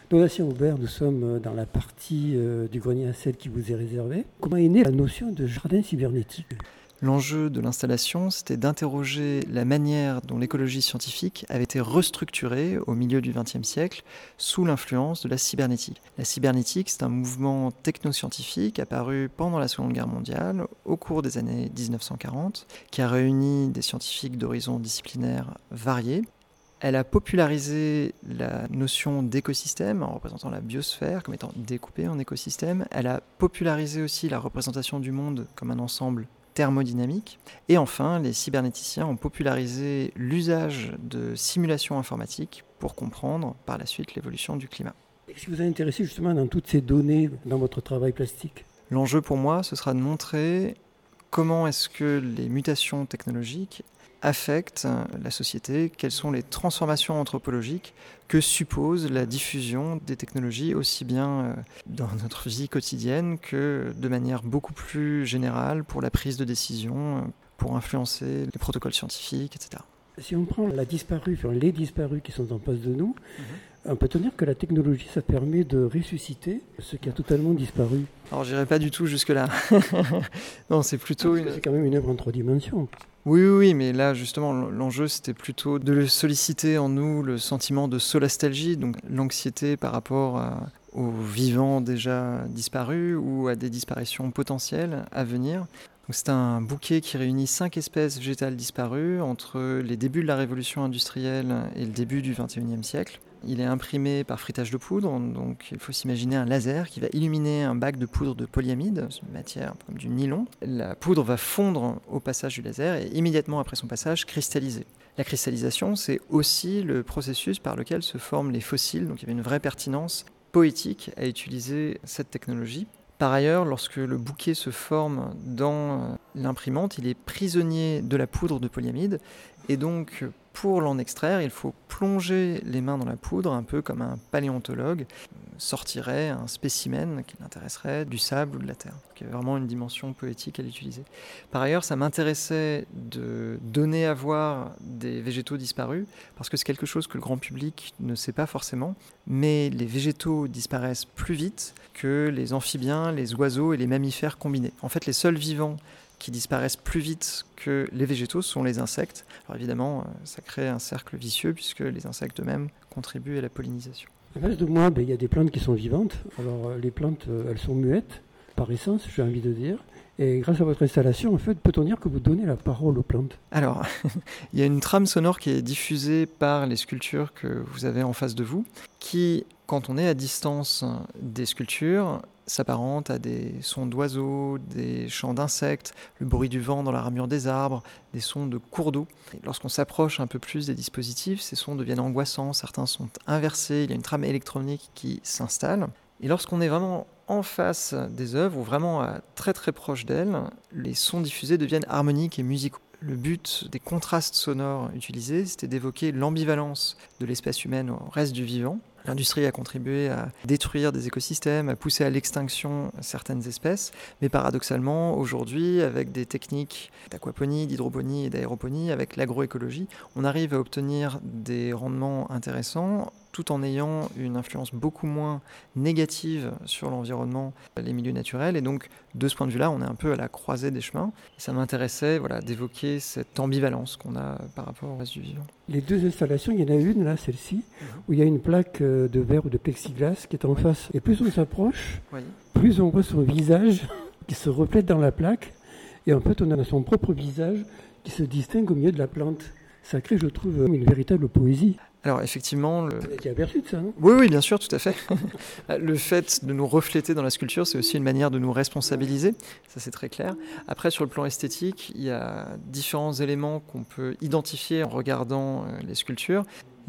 Donatien Aubert, nous sommes dans la partie du grenier à sel qui vous est réservée. Comment est née la notion de jardin cybernétique ? L'enjeu de l'installation, c'était d'interroger la manière dont l'écologie scientifique avait été restructurée au milieu du XXe siècle sous l'influence de la cybernétique. La cybernétique, c'est un mouvement technoscientifique apparu pendant la Seconde Guerre mondiale, au cours des années 1940, qui a réuni des scientifiques d'horizons disciplinaires variés. Elle a popularisé la notion d'écosystème en représentant la biosphère comme étant découpée en écosystèmes. Elle a popularisé aussi la représentation du monde comme un ensemble thermodynamique. Et enfin, les cybernéticiens ont popularisé l'usage de simulations informatiques pour comprendre par la suite l'évolution du climat. Qu'est-ce qui vous a intéressé justement dans toutes ces données dans votre travail plastique ? L'enjeu pour moi, ce sera de montrer comment est-ce que les mutations technologiques affectent la société, quelles sont les transformations anthropologiques que suppose la diffusion des technologies aussi bien dans notre vie quotidienne que de manière beaucoup plus générale pour la prise de décision, pour influencer les protocoles scientifiques, etc. Si on prend les disparus qui sont en face de nous, on peut tenir que la technologie, ça permet de ressusciter ce qui a totalement disparu. Alors, j'irai pas du tout jusque-là. Non, c'est plutôt C'est quand même une œuvre en 3 dimensions. Oui, mais là, justement, l'enjeu, c'était plutôt de solliciter en nous le sentiment de solastalgie, donc l'anxiété par rapport aux vivants déjà disparus ou à des disparitions potentielles à venir. Donc, c'est un bouquet qui réunit 5 espèces végétales disparues entre les débuts de la révolution industrielle et le début du XXIe siècle. Il est imprimé par frittage de poudre, donc il faut s'imaginer un laser qui va illuminer un bac de poudre de polyamide, c'est une matière comme du nylon. La poudre va fondre au passage du laser et immédiatement après son passage cristalliser. La cristallisation, c'est aussi le processus par lequel se forment les fossiles, donc il y avait une vraie pertinence poétique à utiliser cette technologie. Par ailleurs, lorsque le bouquet se forme dans l'imprimante, il est prisonnier de la poudre de polyamide et donc pour l'en extraire, il faut plonger les mains dans la poudre, un peu comme un paléontologue sortirait un spécimen qui l'intéresserait du sable ou de la terre. Donc il y a vraiment une dimension poétique à l'utiliser. Par ailleurs, ça m'intéressait de donner à voir des végétaux disparus, parce que c'est quelque chose que le grand public ne sait pas forcément, mais les végétaux disparaissent plus vite que les amphibiens, les oiseaux et les mammifères combinés. En fait, les seuls vivants qui disparaissent plus vite que les végétaux sont les insectes. Alors évidemment, ça crée un cercle vicieux puisque les insectes eux-mêmes contribuent à la pollinisation. En face de moi, il y a des plantes qui sont vivantes. Alors les plantes, elles sont muettes, par essence, j'ai envie de dire. Et grâce à votre installation, en fait, peut-on dire que vous donnez la parole aux plantes ? Alors, il y a une trame sonore qui est diffusée par les sculptures que vous avez en face de vous, qui, quand on est à distance des sculptures, s'apparente à des sons d'oiseaux, des chants d'insectes, le bruit du vent dans la ramure des arbres, des sons de cours d'eau. Et lorsqu'on s'approche un peu plus des dispositifs, ces sons deviennent angoissants, certains sont inversés, il y a une trame électronique qui s'installe. Et lorsqu'on est vraiment en face des œuvres, ou vraiment très très proche d'elles, les sons diffusés deviennent harmoniques et musicaux. Le but des contrastes sonores utilisés, c'était d'évoquer l'ambivalence de l'espèce humaine au reste du vivant. L'industrie a contribué à détruire des écosystèmes, à pousser à l'extinction certaines espèces, mais paradoxalement, aujourd'hui, avec des techniques d'aquaponie, d'hydroponie et d'aéroponie, avec l'agroécologie, on arrive à obtenir des rendements intéressants tout en ayant une influence beaucoup moins négative sur l'environnement, les milieux naturels. Et donc, de ce point de vue-là, on est un peu à la croisée des chemins. Et ça m'intéressait d'évoquer cette ambivalence qu'on a par rapport au reste du vivant. Les 2 installations, il y en a une, là, celle-ci, où il y a une plaque de verre ou de plexiglas qui est en face. Et plus on s'approche, plus on voit son visage qui se reflète dans la plaque. Et en fait, on a son propre visage qui se distingue au milieu de la plante. Ça crée, je trouve, une véritable poésie. Alors effectivement... Vous avez aperçu de ça, non ? Oui, bien sûr, tout à fait. Le fait de nous refléter dans la sculpture, c'est aussi une manière de nous responsabiliser, ça c'est très clair. Après, sur le plan esthétique, il y a différents éléments qu'on peut identifier en regardant les sculptures.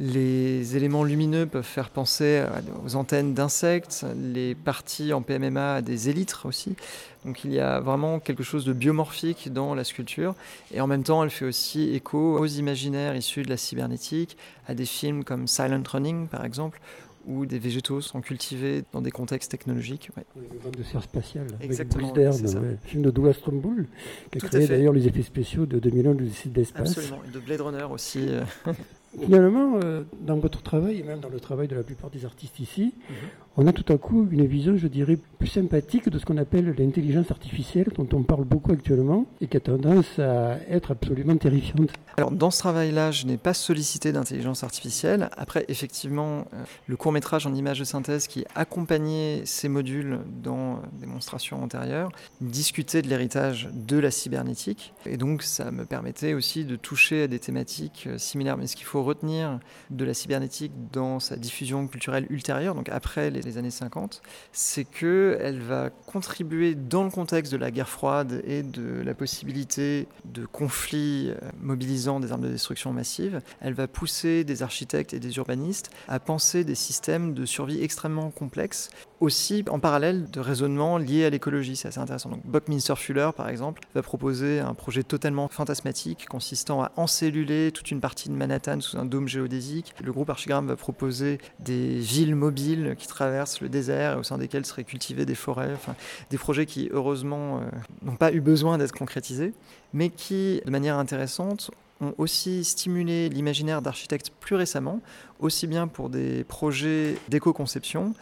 Les éléments lumineux peuvent faire penser aux antennes d'insectes, les parties en PMMA à des élytres aussi. Donc il y a vraiment quelque chose de biomorphique dans la sculpture. Et en même temps, elle fait aussi écho aux imaginaires issus de la cybernétique, à des films comme Silent Running par exemple, où des végétaux sont cultivés dans des contextes technologiques. Oui, le vent de serre spatial, exactement, avec Bruce Dern, film de Douglas Trumbull, qui a créé d'ailleurs les effets spéciaux de 2001, l'Odyssée de l'espace. Absolument, et de Blade Runner aussi. Finalement, dans votre travail, et même dans le travail de la plupart des artistes ici, on a tout à coup une vision, je dirais, plus sympathique de ce qu'on appelle l'intelligence artificielle, dont on parle beaucoup actuellement, et qui a tendance à être absolument terrifiante. Alors, dans ce travail-là, je n'ai pas sollicité d'intelligence artificielle. Après, effectivement, le court-métrage en images de synthèse qui accompagnait ces modules dans démonstration antérieure discutait de l'héritage de la cybernétique. Et donc, ça me permettait aussi de toucher à des thématiques similaires. Mais ce qu'il faut retenir de la cybernétique dans sa diffusion culturelle ultérieure, donc après les années 50, c'est qu'elle va contribuer dans le contexte de la guerre froide et de la possibilité de conflits mobilisant des armes de destruction massive. Elle va pousser des architectes et des urbanistes à penser des systèmes de survie extrêmement complexes, aussi en parallèle de raisonnements liés à l'écologie. C'est assez intéressant. Donc Buckminster Fuller, par exemple, va proposer un projet totalement fantasmatique consistant à encelluler toute une partie de Manhattan sous un dôme géodésique. Le groupe Archigram va proposer des villes mobiles qui traversent le désert et au sein desquelles seraient cultivées des forêts. Enfin, des projets qui, heureusement, n'ont pas eu besoin d'être concrétisés, mais qui, de manière intéressante, ont aussi stimulé l'imaginaire d'architectes plus récemment, aussi bien pour des projets d'éco-conception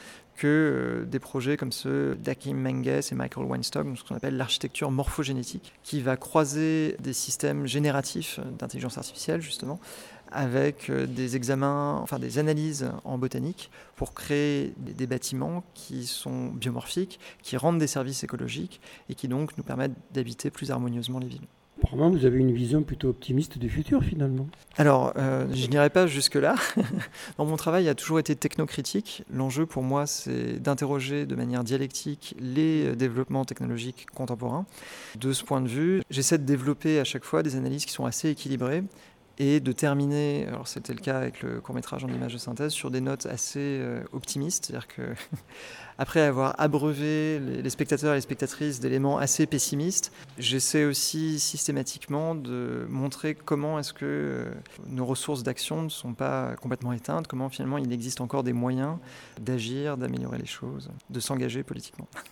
que des projets comme ceux d'Akim Menges et Michael Weinstock, ce qu'on appelle l'architecture morphogénétique, qui va croiser des systèmes génératifs d'intelligence artificielle, justement, avec des examens, enfin des analyses en botanique pour créer des bâtiments qui sont biomorphiques, qui rendent des services écologiques et qui donc nous permettent d'habiter plus harmonieusement les villes. Apparemment, vous avez une vision plutôt optimiste du futur, finalement. Alors, je n'irai pas jusque-là. Dans mon travail, il a toujours été technocritique. L'enjeu pour moi, c'est d'interroger de manière dialectique les développements technologiques contemporains. De ce point de vue, j'essaie de développer à chaque fois des analyses qui sont assez équilibrées et de terminer, alors c'était le cas avec le court-métrage en images de synthèse, sur des notes assez optimistes. C'est-à-dire que après avoir abreuvé les spectateurs et les spectatrices d'éléments assez pessimistes, j'essaie aussi systématiquement de montrer comment est-ce que nos ressources d'action ne sont pas complètement éteintes, comment finalement il existe encore des moyens d'agir, d'améliorer les choses, de s'engager politiquement.